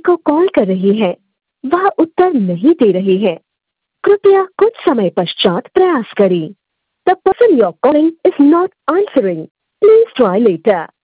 को कॉल कर रही है वह उत्तर नहीं दे रही है। कृपया कुछ समय पश्चात प्रयास करें। The person you're calling is not answering. Please try later.